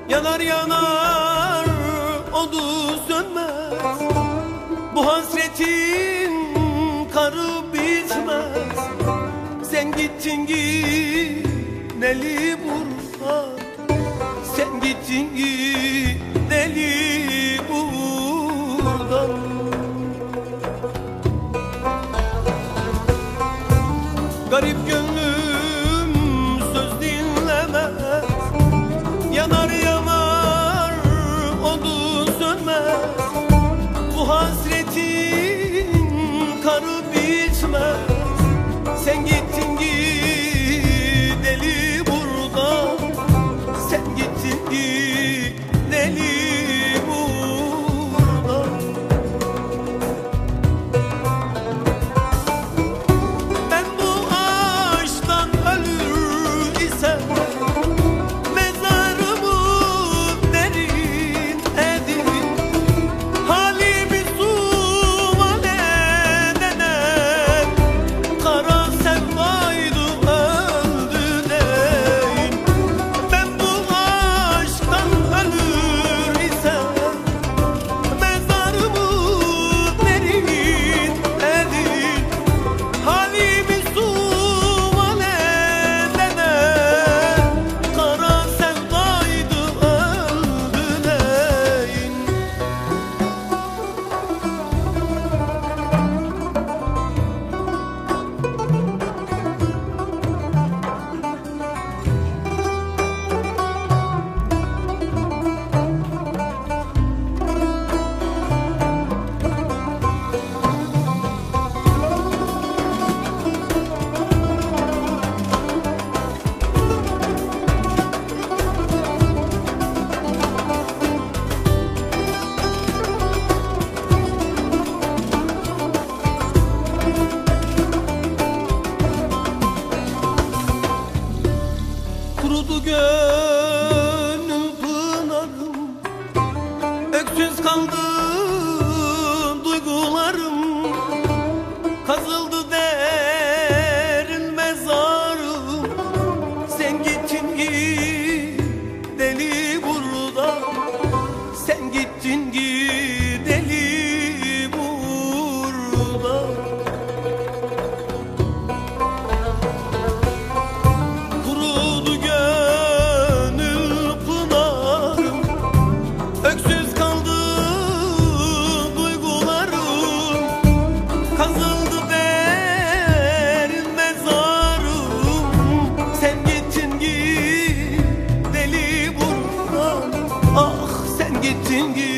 Yanar yanar odu sönmez, bu hasretin karı bitmez. Sen gittin gideli buradan, sen gittin gideli buradan. Garip gönlüm söz dinlemez, yanar yanar odun sönmez, bu hasretin karı bitmez. Sen gittin gideli buradan, sen gittin gideli buradan. Ben bu aşktan ölür isem, mezarımı derin edin, halimi sual edenen kara sevdaydı öldü deyin. Ben bu aşktan ölür isem, mezarımı derin edin, halimi sual edenen kara sevdaydı öldü deyin. Kurudu gönül pınarım, öksüz kaldı duygularım. Kazıldı derin mezarım, sen gittin gideli buradan, sen gittin gideli buradan. Kurudu gönül pınarım, öksüz kaldı duygularım. Kazıldı derin mezarım, sen gittin gideli buradan, ah sen gittin gideli.